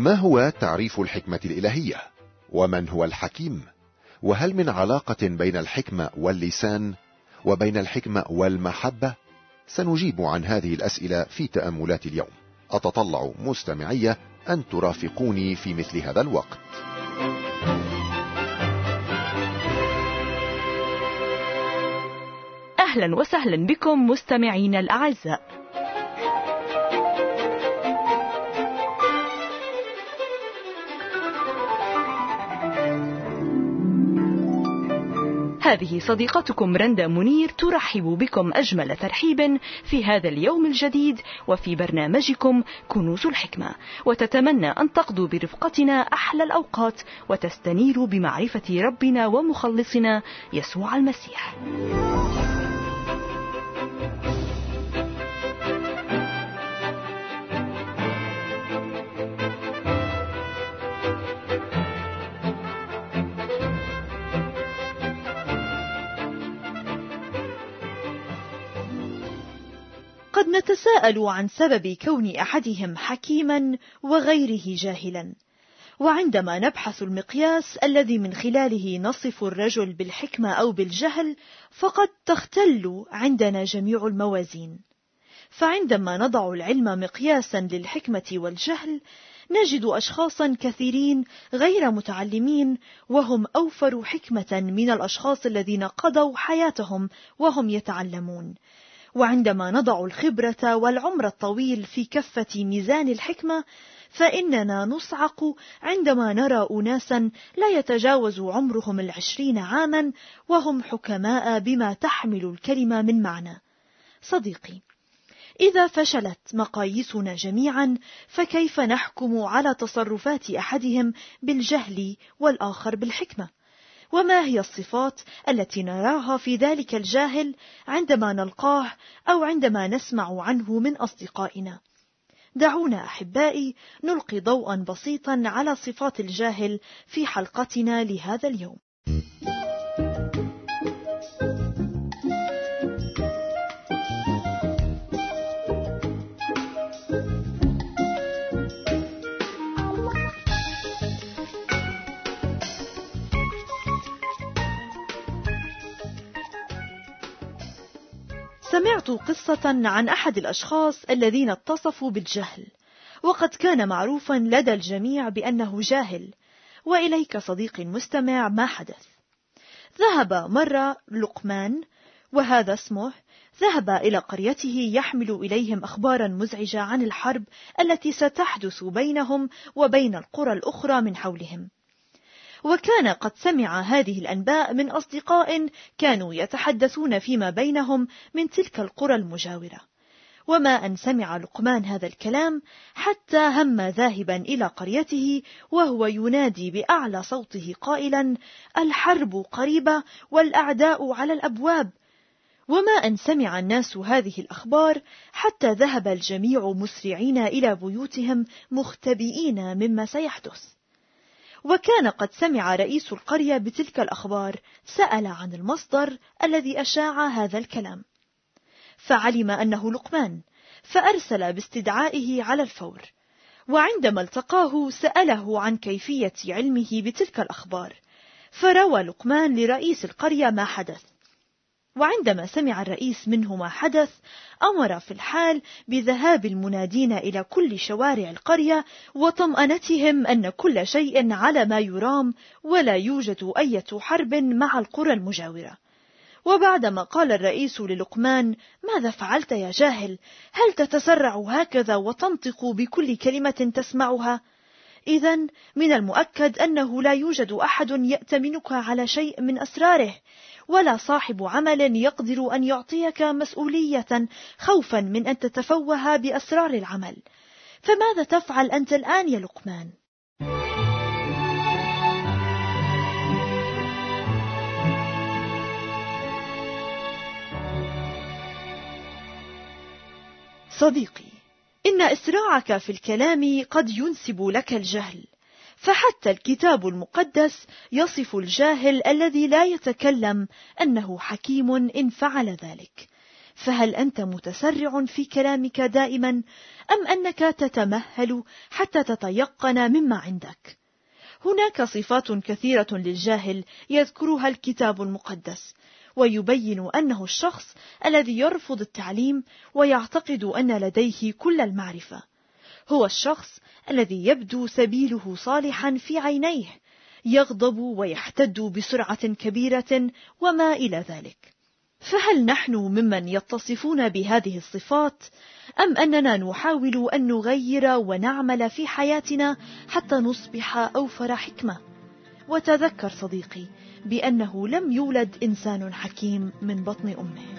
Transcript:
ما هو تعريف الحكمة الإلهية؟ ومن هو الحكيم؟ وهل من علاقة بين الحكمة واللسان وبين الحكمة والمحبة؟ سنجيب عن هذه الأسئلة في تأملات اليوم. أتطلع مستمعي أن ترافقوني في مثل هذا الوقت. أهلا وسهلا بكم مستمعين الأعزاء. هذه صديقتكم رندا منير ترحب بكم أجمل ترحيب في هذا اليوم الجديد وفي برنامجكم كنوز الحكمة، وتتمنى أن تقضوا برفقتنا أحلى الأوقات وتستنيروا بمعرفة ربنا ومخلصنا يسوع المسيح. قد نتساءل عن سبب كون أحدهم حكيما وغيره جاهلا، وعندما نبحث المقياس الذي من خلاله نصف الرجل بالحكمة أو بالجهل فقد تختل عندنا جميع الموازين. فعندما نضع العلم مقياسا للحكمة والجهل نجد أشخاصا كثيرين غير متعلمين وهم أوفر حكمة من الأشخاص الذين قضوا حياتهم وهم يتعلمون. وعندما نضع الخبرة والعمر الطويل في كفة ميزان الحكمة فإننا نصعق عندما نرى أناسا لا يتجاوز عمرهم 20 عاما وهم حكماء بما تحمل الكلمة من معنى. صديقي، إذا فشلت مقاييسنا جميعا فكيف نحكم على تصرفات أحدهم بالجهل والآخر بالحكمة؟ وما هي الصفات التي نراها في ذلك الجاهل عندما نلقاه أو عندما نسمع عنه من أصدقائنا؟ دعونا أحبائي نلقي ضوءا بسيطا على صفات الجاهل في حلقتنا لهذا اليوم. سمعت قصة عن أحد الأشخاص الذين اتصفوا بالجهل، وقد كان معروفا لدى الجميع بأنه جاهل. وإليك صديقي المستمع ما حدث. ذهب مرة لقمان، وهذا اسمه، ذهب إلى قريته يحمل إليهم أخبارا مزعجة عن الحرب التي ستحدث بينهم وبين القرى الأخرى من حولهم. وكان قد سمع هذه الأنباء من أصدقاء كانوا يتحدثون فيما بينهم من تلك القرى المجاورة. وما أن سمع لقمان هذا الكلام حتى هم ذاهبا إلى قريته وهو ينادي بأعلى صوته قائلا: الحرب قريبة والأعداء على الأبواب. وما أن سمع الناس هذه الأخبار حتى ذهب الجميع مسرعين إلى بيوتهم مختبئين مما سيحدث. وكان قد سمع رئيس القرية بتلك الأخبار، سأل عن المصدر الذي أشاع هذا الكلام، فعلم أنه لقمان، فأرسل باستدعائه على الفور. وعندما التقاه سأله عن كيفية علمه بتلك الأخبار، فروى لقمان لرئيس القرية ما حدث. وعندما سمع الرئيس منه ما حدث أمر في الحال بذهاب المنادين إلى كل شوارع القرية وطمأنتهم أن كل شيء على ما يرام ولا يوجد أي حرب مع القرى المجاورة. وبعدما قال الرئيس للقمان: ماذا فعلت يا جاهل؟ هل تتسرع هكذا وتنطق بكل كلمة تسمعها؟ إذن من المؤكد أنه لا يوجد أحد يأتمنك على شيء من أسراره، ولا صاحب عمل يقدر أن يعطيك مسؤولية خوفا من أن تتفوه بأسرار العمل. فماذا تفعل أنت الآن يا لقمان؟ صديقي، إن إسراعك في الكلام قد ينسب لك الجهل، فحتى الكتاب المقدس يصف الجاهل الذي لا يتكلم أنه حكيم إن فعل ذلك. فهل أنت متسرع في كلامك دائما أم أنك تتمهل حتى تتيقن مما عندك؟ هناك صفات كثيرة للجاهل يذكرها الكتاب المقدس، ويبين أنه الشخص الذي يرفض التعليم ويعتقد أن لديه كل المعرفة. هو الشخص الذي يبدو سبيله صالحا في عينيه، يغضب ويحتد بسرعة كبيرة وما إلى ذلك. فهل نحن ممن يتصفون بهذه الصفات، أم أننا نحاول أن نغير ونعمل في حياتنا حتى نصبح أوفر حكمة؟ وتذكر صديقي بأنه لم يولد إنسان حكيم من بطن أمه.